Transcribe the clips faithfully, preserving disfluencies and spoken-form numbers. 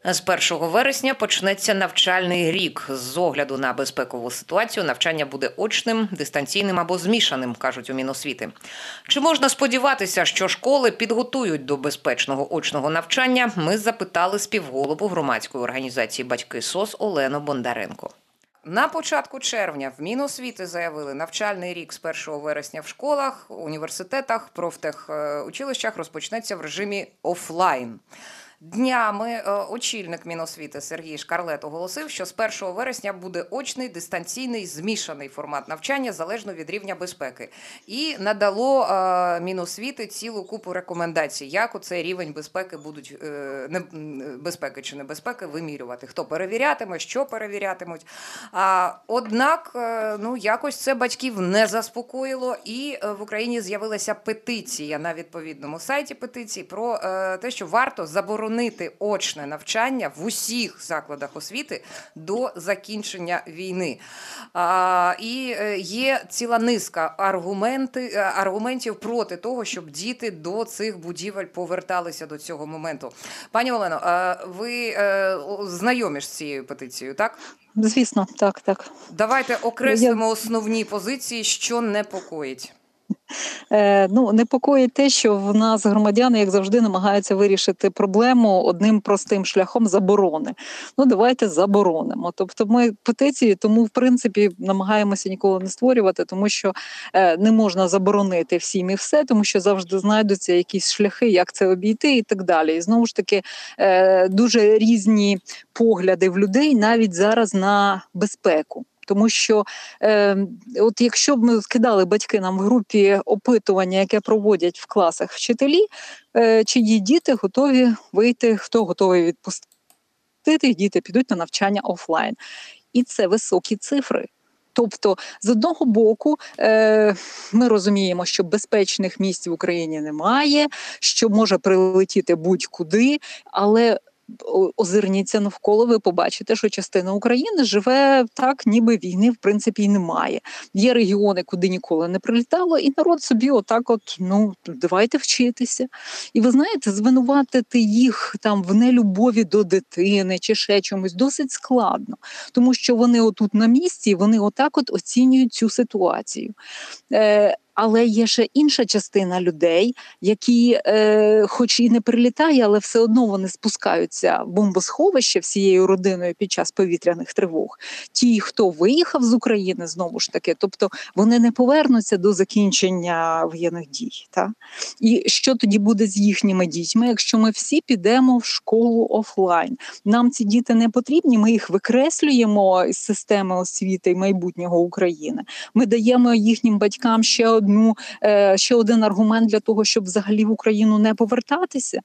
З першого вересня почнеться навчальний рік. З огляду на безпекову ситуацію навчання буде очним, дистанційним або змішаним, кажуть у Міносвіти. Чи можна сподіватися, що школи підготують до безпечного очного навчання, ми запитали співголову громадської організації «Батьки СОС» Олену Бондаренко. На початку червня в Міносвіти заявили, навчальний рік з першого вересня в школах, університетах, профтехучилищах розпочнеться в режимі офлайн. Днями очільник Міносвіти Сергій Шкарлет оголосив, що з першого вересня буде очний, дистанційний, змішаний формат навчання залежно від рівня безпеки. І надало Міносвіти цілу купу рекомендацій, як оцей рівень безпеки будуть, не, безпеки чи небезпеки, вимірювати. Хто перевірятиме, що перевірятимуть. А, однак, ну, якось це батьків не заспокоїло, і в Україні з'явилася петиція на відповідному сайті петиції про те, що варто заборонити очне навчання в усіх закладах освіти до закінчення війни. А, і є ціла низка аргументи, аргументів проти того, щоб діти до цих будівель поверталися до цього моменту. Пані Олено, ви знайомі з цією петицією, так? Звісно, так, так. Давайте окреслимо основні позиції, що непокоїть. Е, ну, непокоїть те, що в нас громадяни, як завжди, намагаються вирішити проблему одним простим шляхом заборони. Ну, давайте заборонимо. Тобто ми петиції, тому, в принципі, намагаємося ніколи не створювати, тому що е, не можна заборонити всім і все, тому що завжди знайдуться якісь шляхи, як це обійти і так далі. І знову ж таки, е, дуже різні погляди в людей навіть зараз на безпеку. Тому що е, от якщо б ми скидали батьки нам в групі опитування, яке проводять в класах вчителі, е, чи діти готові вийти, хто готовий відпустити, діти підуть на навчання офлайн. І це високі цифри. Тобто, з одного боку, е, ми розуміємо, що безпечних місць в Україні немає, що може прилетіти будь-куди, але озирніться навколо, ви побачите, що частина України живе так, ніби війни в принципі і немає. Є регіони, куди ніколи не прилітало, і народ собі отак от, ну, давайте вчитися. І ви знаєте, звинуватити їх там в нелюбові до дитини чи ще чомусь досить складно, тому що вони отут на місці, вони отак от оцінюють цю ситуацію. Е, Але є ще інша частина людей, які, е, хоч і не прилітає, але все одно вони спускаються в бомбосховище всією родиною під час повітряних тривог. Ті, хто виїхав з України, знову ж таки, тобто вони не повернуться до закінчення воєнних дій. Та? І що тоді буде з їхніми дітьми, якщо ми всі підемо в школу офлайн? Нам ці діти не потрібні, ми їх викреслюємо із системи освіти і майбутнього України. Ми даємо їхнім батькам ще одну, ще один аргумент для того, щоб взагалі в Україну не повертатися.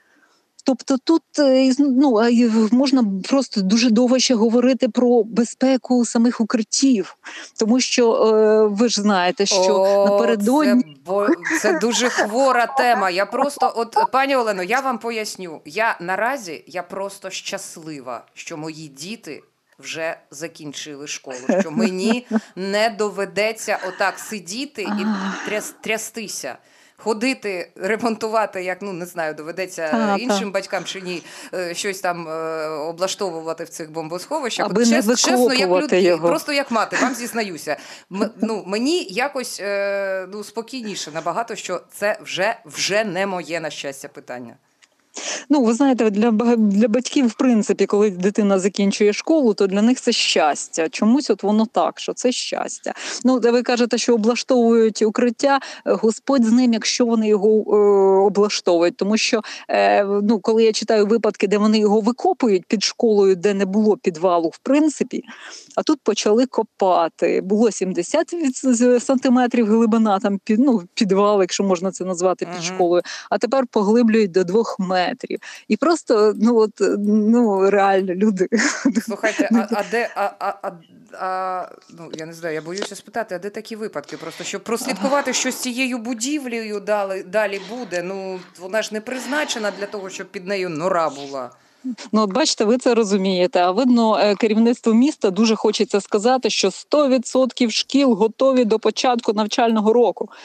Тобто тут, ну, можна просто дуже довго ще говорити про безпеку самих укриттів, тому що ви ж знаєте, що О, напередодні... Це, бо, це дуже хвора тема. Я просто, от, пані Олено, я вам поясню. Я наразі, я просто щаслива, що мої діти вже закінчили школу, що мені не доведеться отак сидіти і тряс, трястися. Ходити, ремонтувати, як, ну, не знаю, доведеться та, іншим та. батькам чи ні, щось там облаштовувати в цих бомбосховищах. Аби Чес, не чесно, як люди, його. Просто як мати, вам зізнаюся. М, ну, мені якось ну, спокійніше набагато, що це вже, вже не моє, на щастя, питання. Ну, ви знаєте, для, для батьків, в принципі, коли дитина закінчує школу, то для них це щастя. Чомусь от воно так, що це щастя. Ну, де ви кажете, що облаштовують укриття, Господь з ним, якщо вони його е, облаштовують. Тому що, е, ну, коли я читаю випадки, де вони його викопують під школою, де не було підвалу, в принципі, а тут почали копати. Було сімдесят сантиметрів глибина, там, під, ну, підвал, якщо можна це назвати, під uh-huh. школою, а тепер поглиблюють до двох метрів. І просто, ну, от, ну, реально, люди. Слухайте, а, а де, а, а, а, а, ну, я не знаю, я боюся спитати, а де такі випадки? Просто, щоб прослідкувати, що з цією будівлею далі, далі буде, ну, вона ж не призначена для того, щоб під нею нора була. Ну, от бачите, ви це розумієте. А видно, керівництво міста дуже хочеться сказати, що сто відсотків шкіл готові до початку навчального року.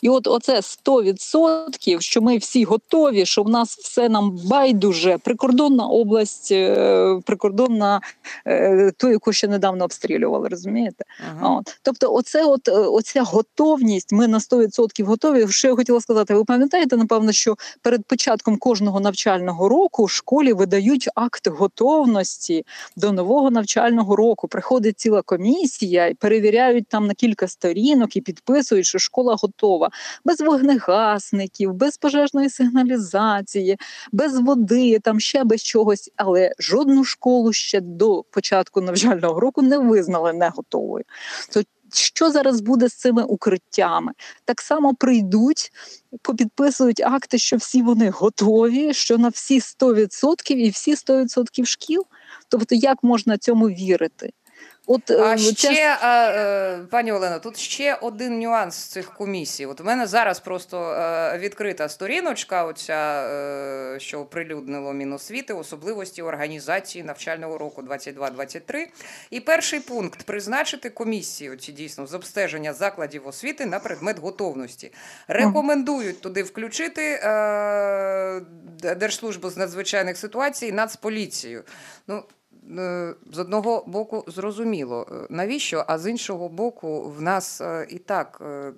І от оце сто відсотків, що ми всі готові, що в нас все нам байдуже, прикордонна область, прикордонна ту, яку ще недавно обстрілювали, розумієте? Ага. От. Тобто оце от, оця готовність, ми на сто відсотків готові. Що я хотіла сказати, ви пам'ятаєте, напевно, що перед початком кожного навчального року в школі видають акт готовності до нового навчального року. Приходить ціла комісія і перевіряють там на кілька сторінок і підписують, що школа готова. Без вогнегасників, без пожежної сигналізації, без води, там ще без чогось. Але жодну школу ще до початку навчального року не визнали не готовою. То що зараз буде з цими укриттями? Так само прийдуть, попідписують акти, що всі вони готові, що на всі сто відсотків і всі сто відсотків шкіл? Тобто як можна цьому вірити? От, а ще, ця... а, пані Олено, тут ще один нюанс цих комісій. От у мене зараз просто відкрита сторіночка, оця, що оприлюднило Міносвіти, особливості організації навчального року двадцять два двадцять три. І перший пункт – призначити комісії, оці дійсно, з обстеження закладів освіти на предмет готовності. Рекомендують туди включити е, Держслужбу з надзвичайних ситуацій, Нацполіцію. Ну, з одного боку зрозуміло, навіщо, а з іншого боку в нас і так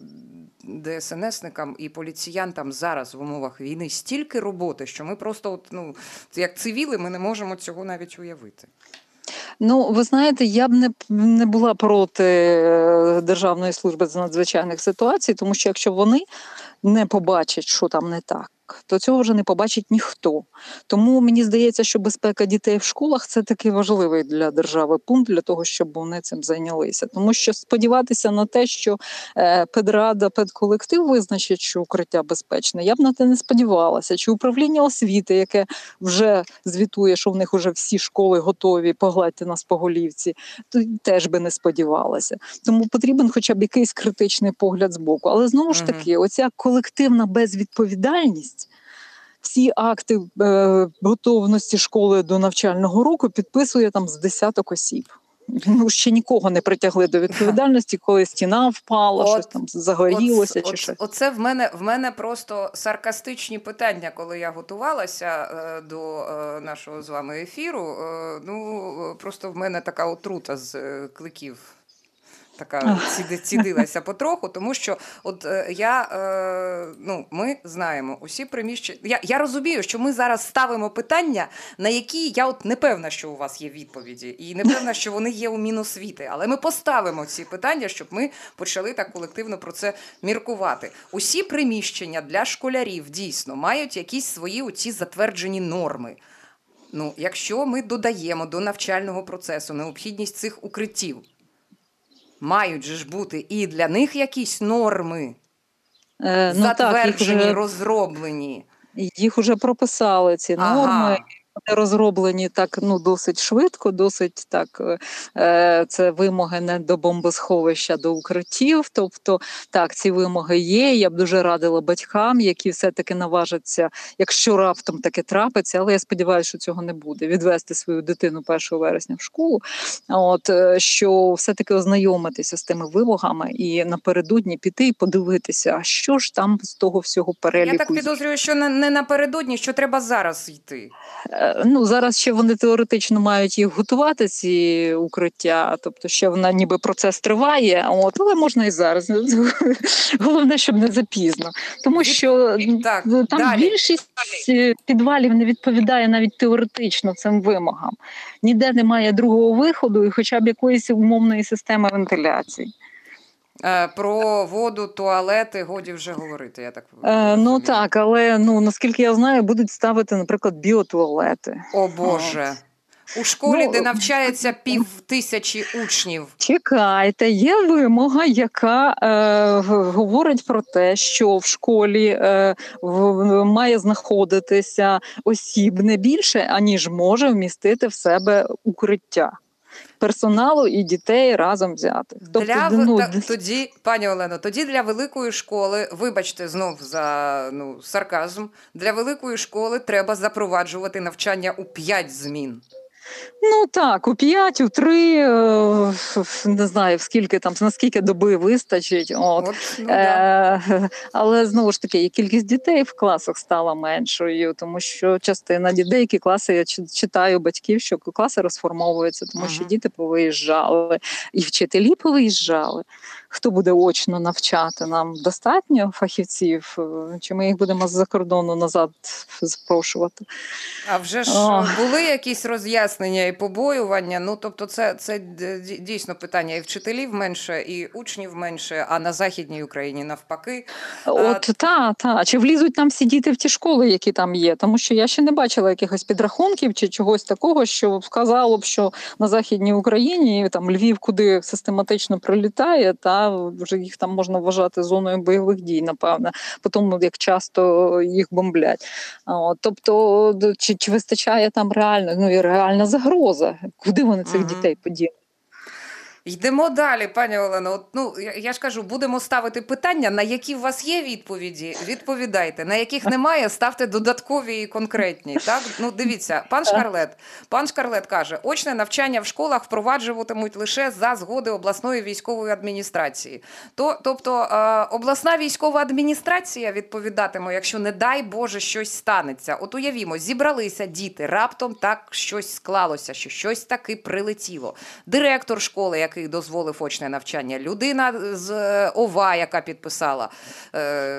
ДСНСникам і поліціянтам зараз в умовах війни стільки роботи, що ми просто, от, ну, як цивіли, ми не можемо цього навіть уявити. Ну, ви знаєте, я б не, не була проти Державної служби з надзвичайних ситуацій, тому що якщо вони не побачать, що там не так, то цього вже не побачить ніхто. Тому мені здається, що безпека дітей в школах – це такий важливий для держави пункт, для того, щоб вони цим зайнялися. Тому що сподіватися на те, що е, педрада, педколектив визначить, що укриття безпечне, я б на те не сподівалася. Чи управління освіти, яке вже звітує, що в них вже всі школи готові, погладьте нас по голівці, то теж би не сподівалася. Тому потрібен хоча б якийсь критичний погляд збоку. Але знову ж таки, оця колективна безвідповідальність, всі акти е, готовності школи до навчального року підписує там з десяток осіб. Ну, ще нікого не притягли до відповідальності, коли стіна впала, от, щось там загорілося. От, чи от, щось. Оце в мене, в мене просто саркастичні питання, коли я готувалася е, до е, нашого з вами ефіру. Е, ну, просто в мене така отрута з е, кликів. Така цідилася потроху, тому що от е, я, е, ну, ми знаємо усі приміщення. Я, я розумію, що ми зараз ставимо питання, на які я от не певна, що у вас є відповіді, і не певна, що вони є у Міносвіти. Але ми поставимо ці питання, щоб ми почали так колективно про це міркувати. Усі приміщення для школярів дійсно мають якісь свої оці затверджені норми. Ну, якщо ми додаємо до навчального процесу необхідність цих укриттів, мають же ж бути і для них якісь норми, е, ну, затверджені, так, вже, розроблені. Їх вже прописали, ці ага. норми. Вони розроблені так, ну, досить швидко, досить так, е, це вимоги не до бомбосховища, до укриттів. Тобто, так, ці вимоги є. Я б дуже радила батькам, які все-таки наважаться, якщо раптом таке трапиться, але я сподіваюся, що цього не буде, відвести свою дитину першого вересня в школу, от, що все-таки ознайомитися з тими вимогами і напередодні піти і подивитися, а що ж там з того всього переліку. Я так підозрюю, що не напередодні, що треба зараз йти. Ну, зараз ще вони теоретично мають їх готувати, ці укриття, тобто ще вона ніби процес триває, от, але можна і зараз. Головне, щоб не запізно. Тому що так, там далі. Більшість підвалів не відповідає навіть теоретично цим вимогам. Ніде немає другого виходу і хоча б якоїсь умовної системи вентиляції. Про воду, туалети годі вже говорити, я так е, Ну так, але ну наскільки я знаю, будуть ставити, наприклад, біотуалети. О Боже! От. У школі, ну, де навчається пів тисячі учнів. Чекайте, є вимога, яка е, говорить про те, що в школі е, в, має знаходитися осіб не більше, аніж може вмістити в себе укриття. Персоналу і дітей разом взяти. Тобто, для, ну, та, тоді, пані Олено, тоді для великої школи, вибачте знов за ну, сарказм, для великої школи треба запроваджувати навчання у п'ять змін. Ну так, у п'ять, у три, е, не знаю, скільки там, наскільки доби вистачить. От. От, ну да. Е, але знову ж таки, і кількість дітей в класах стала меншою, тому що частина дітей, деякі класи, я читаю батьків, що класи розформовуються, тому що Мгм. діти повиїжджали, і вчителі повиїжджали. Хто буде очно навчати? Нам достатньо фахівців? Е, Чи ми їх будемо з-за кордону назад запрошувати? А вже ж О. були якісь роз'яснення і побоювання? Ну, тобто це, це д- д- дійсно питання і вчителів менше, і учнів менше, а на Західній Україні навпаки. От та, та. Чи влізуть нам всі діти в ті школи, які там є? Тому що я ще не бачила якихось підрахунків чи чогось такого, що сказало б, що на Західній Україні, там Львів, куди систематично прилітає, та вже їх там можна вважати зоною бойових дій, напевне, по тому, як часто їх бомблять. От, тобто, чи, чи вистачає там реально, ну і реальна загроза? Куди вони цих Мгм. дітей поділи? Йдемо далі, пані Олено. От, ну, я, я ж кажу, будемо ставити питання, на які у вас є відповіді, відповідайте. На яких немає, ставте додаткові і конкретні. Так? Ну, дивіться, пан Шкарлет, пан Шкарлет каже, очне навчання в школах впроваджуватимуть лише за згоди обласної військової адміністрації. То, тобто е, обласна військова адміністрація відповідатиме, якщо, не дай Боже, щось станеться. От уявімо, зібралися діти, раптом так щось склалося, що щось таки прилетіло. Директор школи, який дозволив очне навчання, людина з ОВА, яка підписала е,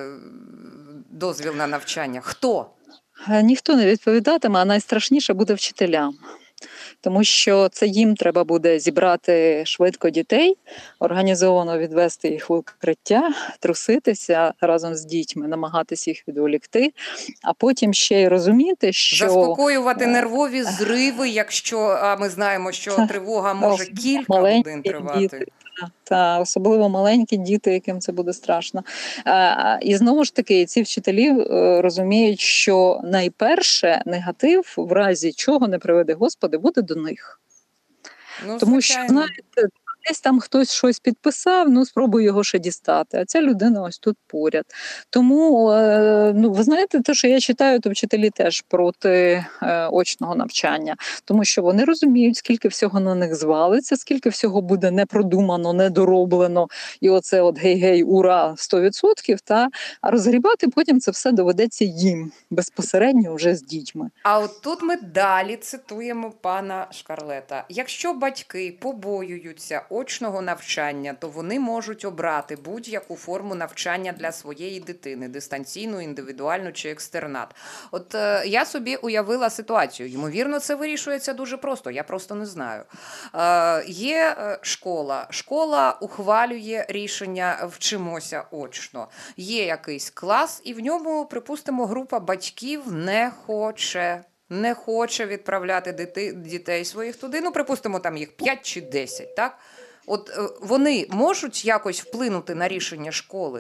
дозвіл на навчання. Хто? Ніхто не відповідатиме, а найстрашніше буде вчителям. Тому що це їм треба буде зібрати швидко дітей, організовано відвести їх в укриття, труситися разом з дітьми, намагатися їх відволікти, а потім ще й розуміти, що... Заспокоювати нервові зриви, якщо а ми знаємо, що тривога може кілька годин тривати. Діти. Та особливо маленькі діти, яким це буде страшно. А, і знову ж таки, ці вчителі е, розуміють, що найперше негатив, в разі чого не приведе Господи, буде до них. Ну, Тому що, звичайно. знаєте, десь там хтось щось підписав, ну спробуй його ще дістати. А ця людина ось тут поряд. Тому, е, ну ви знаєте, те, що я читаю, то вчителі теж проти е, очного навчання, тому що вони розуміють, скільки всього на них звалиться, скільки всього буде не продумано, не дороблено, і оце от гей-гей, ура, сто відсотків, та а розгрібати потім це все доведеться їм безпосередньо вже з дітьми. А от тут ми далі цитуємо пана Шкарлета. Якщо батьки побоюються очного навчання, то вони можуть обрати будь-яку форму навчання для своєї дитини – дистанційну, індивідуальну чи екстернат. От е, я собі уявила ситуацію. Ймовірно, це вирішується дуже просто, я просто не знаю. Е, є е, школа, школа ухвалює рішення «вчимося очно». Є якийсь клас, і в ньому, припустимо, група батьків не хоче не хоче відправляти дити, дітей своїх туди. Ну, припустимо, там їх п'ять чи десять, так? От е, вони можуть якось вплинути на рішення школи?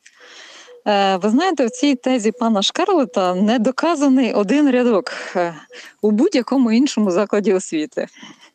Е, Ви знаєте, в цій тезі пана Шкарлета не доказаний один рядок е, у будь-якому іншому закладі освіти.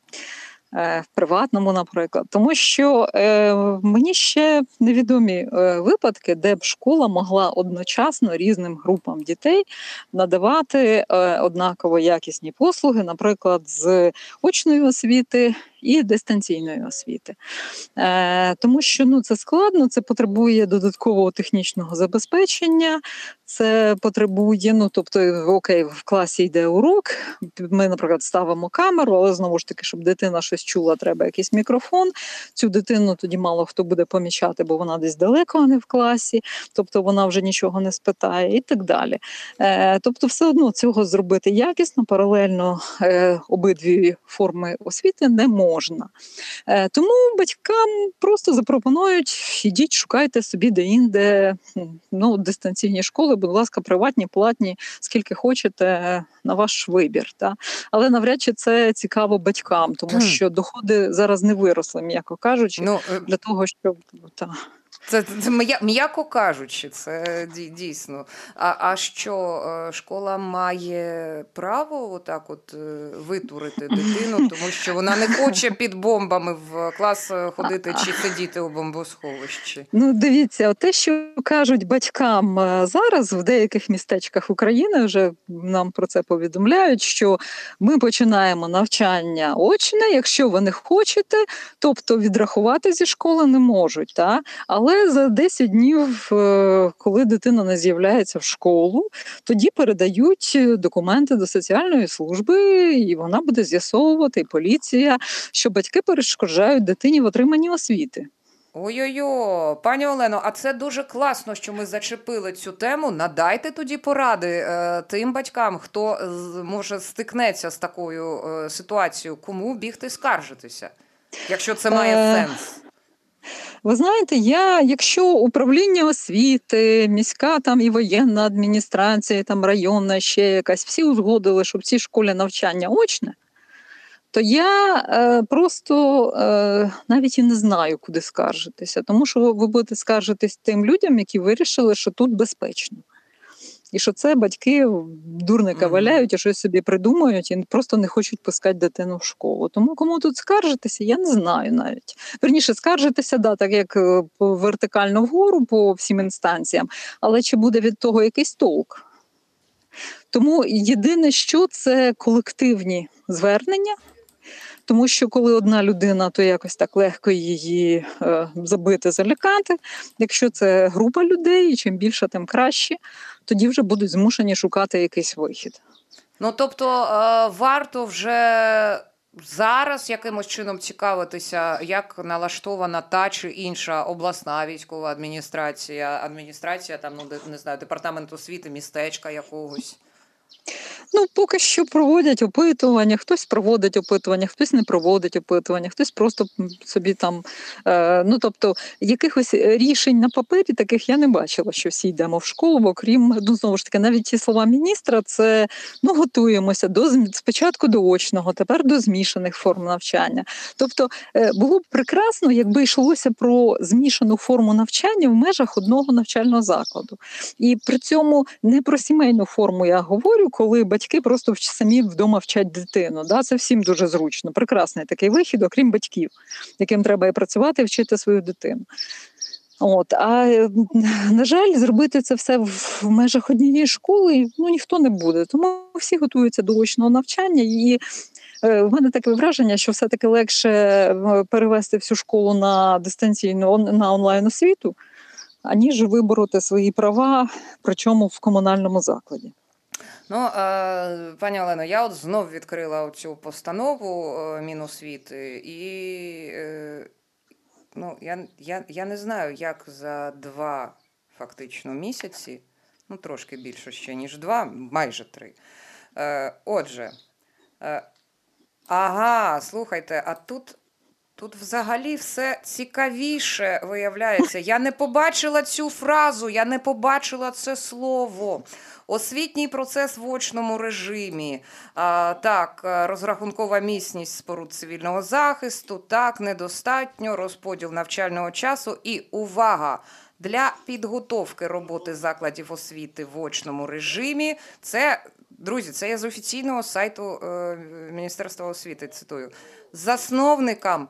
В приватному, наприклад. Тому що е, мені ще невідомі е, випадки, де б школа могла одночасно різним групам дітей надавати е, однаково якісні послуги, наприклад, з очної освіти і дистанційної освіти. Е, тому що ну, це складно, це потребує додаткового технічного забезпечення, це потребує, ну, тобто, окей, в класі йде урок, ми, наприклад, ставимо камеру, але, знову ж таки, щоб дитина щось чула, треба якийсь мікрофон. Цю дитину тоді мало хто буде помічати, бо вона десь далеко, а не в класі, тобто вона вже нічого не спитає і так далі. Е, тобто, все одно цього зробити якісно, паралельно е, обидві форми освіти не можна. Е, тому батькам просто запропонують, ідіть, шукайте собі де-інде, ну, дистанційні школи, будь ласка, приватні, платні, скільки хочете, на ваш вибір. Та? Але навряд чи це цікаво батькам, тому що доходи зараз не виросли, м'яко кажучи, Ну, для того, щоб... Та. Це, це м'я- м'яко кажучи, це дій- дійсно. А, а що, е, школа має право отак от е, витурити дитину, тому що вона не хоче під бомбами в клас е, ходити чи сидіти у бомбосховищі? Ну, дивіться, те, що кажуть батькам е, зараз в деяких містечках України, вже нам про це повідомляють, що ми починаємо навчання очне, якщо ви не хочете, тобто відрахувати зі школи не можуть. Та? Але за десять днів, е, коли дитина не з'являється в школу, тоді передають документи до соціальної служби, і вона буде з'ясовувати, і поліція, що батьки перешкоджають дитині в отриманні освіти. Ой-ой-ой, пані Олено, а це дуже класно, що ми зачепили цю тему. Надайте тоді поради е, тим батькам, хто з- може стикнеться з такою е, ситуацією, кому бігти скаржитися, якщо це має Е, сенс. Ви знаєте, я, якщо управління освіти, міська там і воєнна адміністрація, і там районна ще якась, всі узгодили, що в цій школі навчання очне, то я е, просто е, навіть і не знаю, куди скаржитися, тому що ви будете скаржитись тим людям, які вирішили, що тут безпечно. І що це батьки дурника Мгм. валяють і щось собі придумають і просто не хочуть пускати дитину в школу. Тому кому тут скаржитися, я не знаю навіть. Верніше, скаржитися, да, так як е, по- вертикально вгору по всім інстанціям, але чи буде від того якийсь толк? Тому єдине, що це колективні звернення. Тому що коли одна людина, то якось так легко її е, забити, залякати. Якщо це група людей, і чим більше, тим краще, тоді вже будуть змушені шукати якийсь вихід. Ну, тобто, е, варто вже зараз якимось чином цікавитися, як налаштована та чи інша обласна військова адміністрація, адміністрація там, ну, де- не знаю, департамент освіти, містечка якогось. Ну, поки що проводять опитування, хтось проводить опитування, хтось не проводить опитування, хтось просто м, собі там. Е, ну, тобто, якихось рішень на папері таких я не бачила, що всі йдемо в школу, окрім, ну, знову ж таки, навіть ті слова міністра, це ну, готуємося до зм- спочатку до очного, тепер до змішаних форм навчання. Тобто, е, було б прекрасно, якби йшлося про змішану форму навчання в межах одного навчального закладу. І при цьому не про сімейну форму я говорю, коли батьки просто вч- самі вдома вчать дитину. Да? Це всім дуже зручно. Прекрасний такий вихід, окрім батьків, яким треба і працювати, і вчити свою дитину. От, а е, на жаль, зробити це все в в межах однієї школи ну ніхто не буде. Тому всі готуються до очного навчання. І е, в мене таке враження, що все-таки легше е, перевести всю школу на дистанційну он- на онлайн освіту, аніж вибороти свої права, причому в комунальному закладі. Ну, е, пані Олено, я от знов відкрила цю постанову е, Міносвіти, і е, ну, я, я, я не знаю, як за два фактично місяці, ну трошки більше ще, ніж два, майже три. Е, отже, е, ага, слухайте, а тут. Тут взагалі все цікавіше виявляється. Я не побачила цю фразу, я не побачила це слово. Освітній процес в очному режимі. А, так, е, розрахункова міцність споруд цивільного захисту, так, недостатньо, розподіл навчального часу і увага! Для підготовки роботи закладів освіти в очному режимі. Це, друзі, це я з офіційного сайту е, Міністерства освіти цитую. Засновникам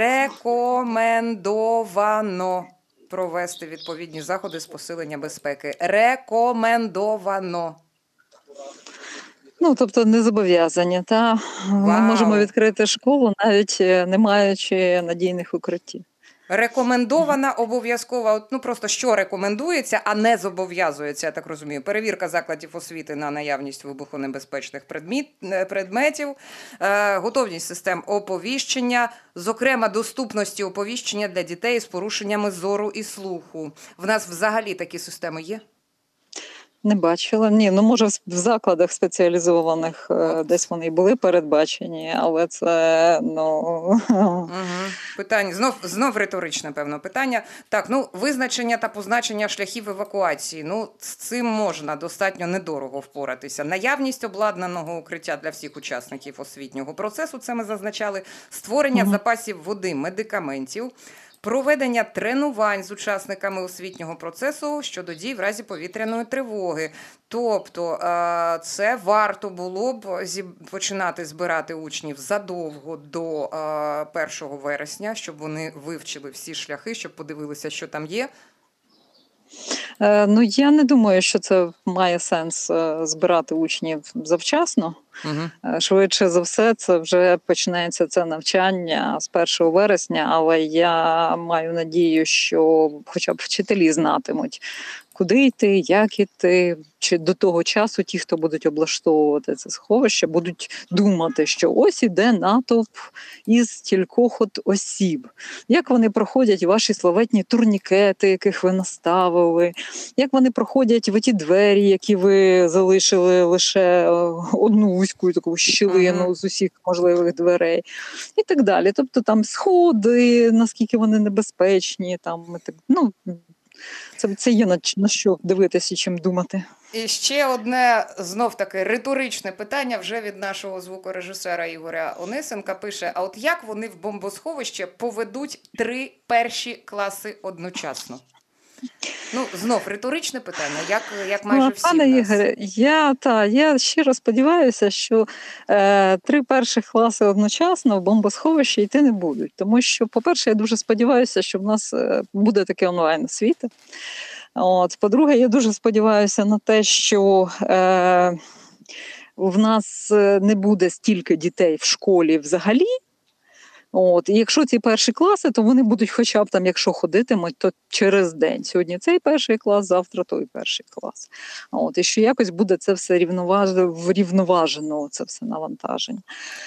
рекомендовано провести відповідні заходи з посилення безпеки. Рекомендовано. Ну, тобто не зобов'язані. Та ми Вау. можемо відкрити школу, навіть е, не маючи надійних укриттів. Рекомендована обов'язкова, от, ну просто що рекомендується, а не зобов'язується, я так розумію. Перевірка закладів освіти на наявність вибухонебезпечних предмет, е, предметів, е, готовність систем оповіщення, зокрема доступності оповіщення для дітей з порушеннями зору і слуху. В нас взагалі такі системи є? Не бачила. Ні, ну може в закладах спеціалізованих е, От. десь вони й були передбачені, але це ну Угу. Питання знов знов риторичне, певно, питання. Так, ну визначення та позначення шляхів евакуації. Ну з цим можна достатньо недорого впоратися. Наявність обладнаного укриття для всіх учасників освітнього процесу. Це ми зазначали. Створення Мгм. запасів води, медикаментів. проведення тренувань з учасниками освітнього процесу щодо дій в разі повітряної тривоги. Тобто це варто було б починати збирати учнів задовго до першого вересня, щоб вони вивчили всі шляхи, щоб подивилися, що там є. Ну, я не думаю, що це має сенс збирати учнів завчасно. Угу. Швидше за все, це вже почнеться це навчання з першого вересня, але я маю надію, що хоча б вчителі знатимуть, куди йти, як йти, чи до того часу ті, хто будуть облаштовувати це сховище, будуть думати, що ось іде натовп із кількох от осіб. Як вони проходять ваші славетні турнікети, яких ви наставили, як вони проходять в ті двері, які ви залишили лише одну вузьку таку щілину uh-huh. з усіх можливих дверей, і так далі. Тобто там сходи, наскільки вони небезпечні, там, так, ну, Це, це є на, на що дивитися і чим думати. І ще одне, знов-таки, риторичне питання вже від нашого звукорежисера Ігоря Онисенка пише, а от як вони в бомбосховище поведуть три перші класи одночасно? Ну, знов, риторичне питання, як, як майже всі Пане в нас. Ігоре, я, та, я щиро сподіваюся, що е, три перших класи одночасно в бомбосховище йти не будуть. Тому що, по-перше, я дуже сподіваюся, що в нас буде таке онлайн-освіта. От, по-друге, я дуже сподіваюся на те, що е, в нас не буде стільки дітей в школі взагалі. От, і якщо ці перші класи, то вони будуть хоча б там, якщо ходитимуть, то через день. Сьогодні цей перший клас, завтра той перший клас. От, і що якось буде це все врівноважено, це все навантаження.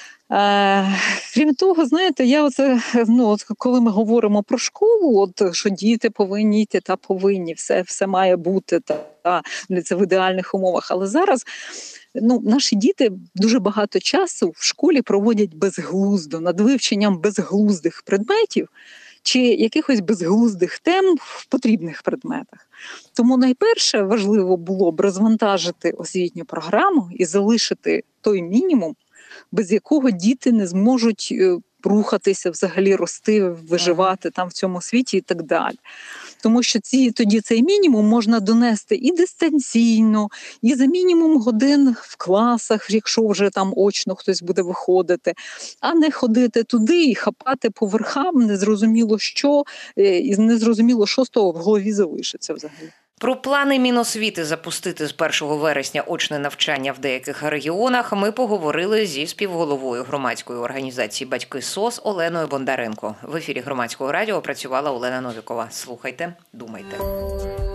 Е, крім того, знаєте, я оце, ну, от, коли ми говоримо про школу, от, що діти повинні йти, та повинні, все, все має бути та, та, це в ідеальних умовах. Але зараз ну, наші діти дуже багато часу в школі проводять безглуздо, над вивченням безглуздих предметів чи якихось безглуздих тем в потрібних предметах. Тому найперше важливо було б розвантажити освітню програму і залишити той мінімум, без якого діти не зможуть рухатися, взагалі рости, виживати там в цьому світі і так далі. Тому що ці, тоді цей мінімум можна донести і дистанційно, і за мінімум годин в класах, якщо вже там очно хтось буде виходити, а не ходити туди і хапати по верхам незрозуміло що, і незрозуміло, що з того в голові залишиться взагалі. Про плани Міносвіти запустити з першого вересня очне навчання в деяких регіонах ми поговорили зі співголовою громадської організації «Батьки СОС» Оленою Бондаренко. В ефірі Громадського радіо працювала Олена Новікова. Слухайте, думайте.